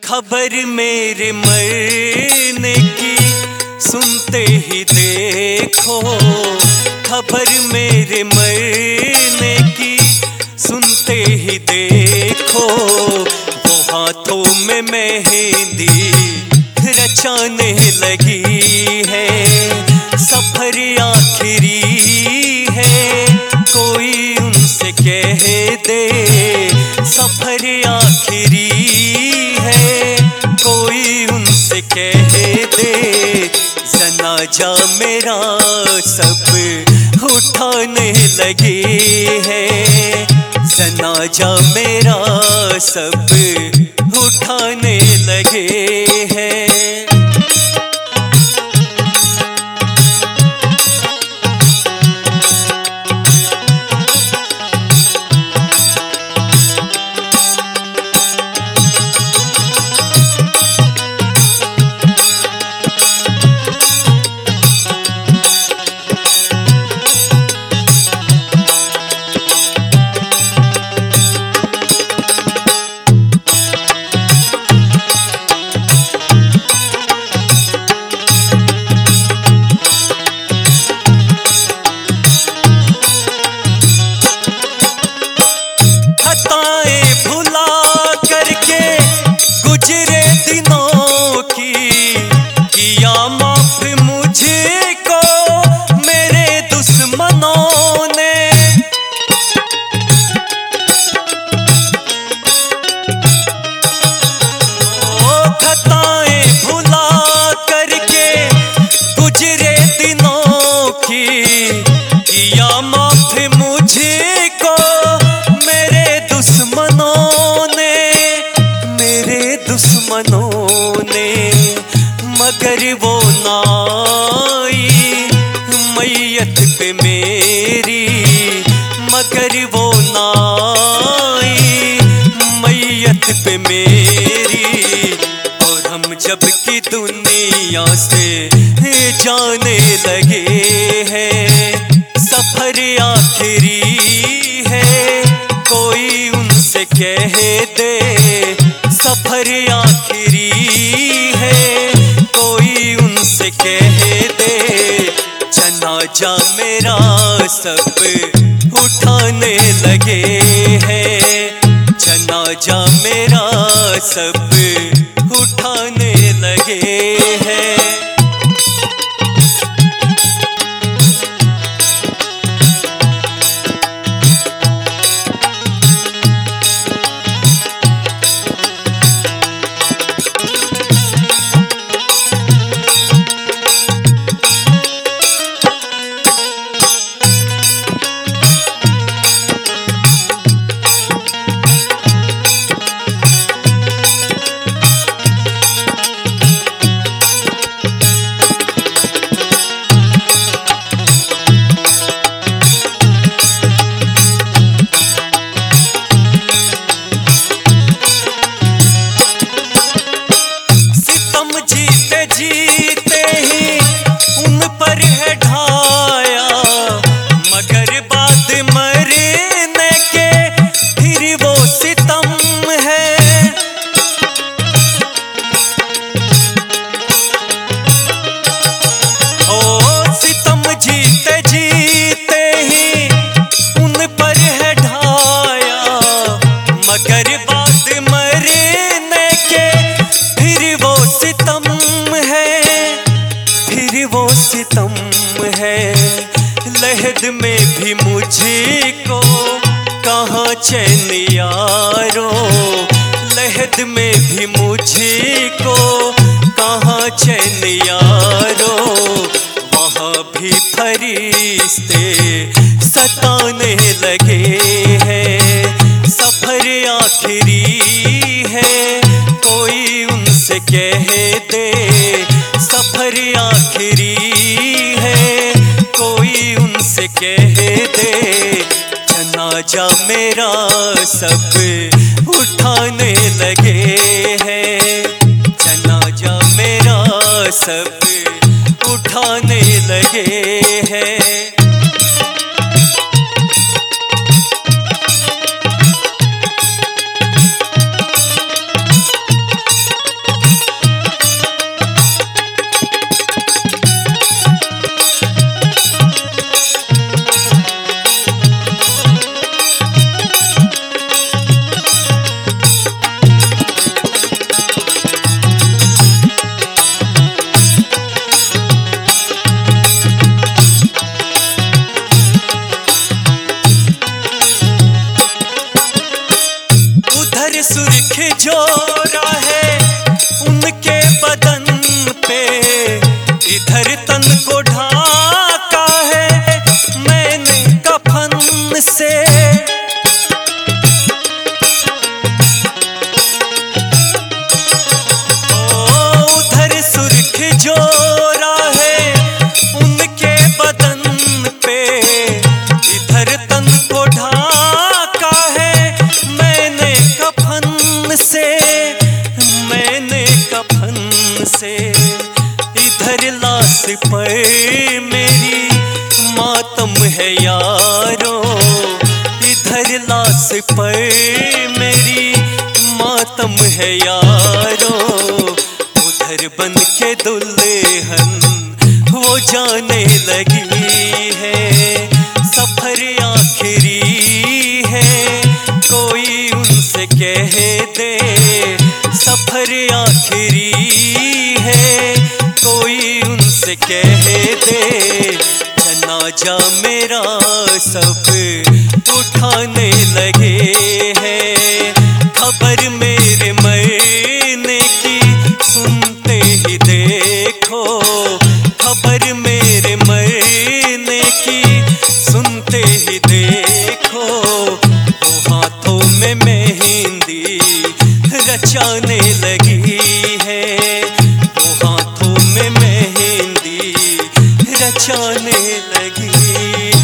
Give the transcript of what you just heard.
खबर मेरे मरने की सुनते ही देखो, खबर मेरे मरने की सुनते ही देखो। वो हाथों में मेहंदी रचाने लगी है, सफर आखिरी है कोई उनसे कह दे, सफर आखिरी है कोई उनसे कह दे। जनाजा मेरा सब उठाने लगे हैं, जनाजा मेरा सब उठाने लगे हैं। गुजरे दिनों की किया माफ मुझको मेरे दुश्मनों ने, खताएं भुला करके गुजरे दिनों की किया माफ मुझको मेरे दुश्मनों ने, मेरे दुश्मनों ने। मगर वो नाई मैयत पे मेरी, मगर वो नाई मैयत पे मेरी। और हम जब की दुनिया से जाने लगे हैं, सफर आखिरी है कोई उनसे कह दे, सफर आखिरी है कोई उनसे कह दे। जनाजा मेरा सब उठाने लगे हैं, जनाजा मेरा सब उठाने लगे हैं। जीते ही उन पर है ढाया, मगर बाद मरने के फिर वो सितम है। ओ सितम जीते जीते ही उन पर है ढाया, मगर बाद मरने के फिर वो सितम है, फिर वो सितम है। लहद में भी मुझको कहाँ चैन यारो, लहद में भी मुझको कहाँ चैन यारो। वहाँ भी फरिश्ते सताने लगे हैं, सफर आखिरी है कोई उनसे कह दे, सफर आखिरी है कोई उनसे कह दे। जनाजा मेरा सब उठाने लगे हैं, जनाजा मेरा सब उठाने लगे हैं। पर मेरी मातम है यारों, इधर लाश पर मेरी मातम है यारों, उधर बन के दुल्हन वो जाने लगी है। सफर आखिरी है कोई उनसे कह दे, सफर आखिरी है कोई उनसे कह दे। जनाजा मेरा सब उठाने लगे हैं, खबर मेरे मरने की सुनते ही देखो, खबर मेरे मरने की सुनते ही देखो। वो हाथों में मेहंदी रचाने लगी है, वो हाथों में मेहंदी रचाने लगी।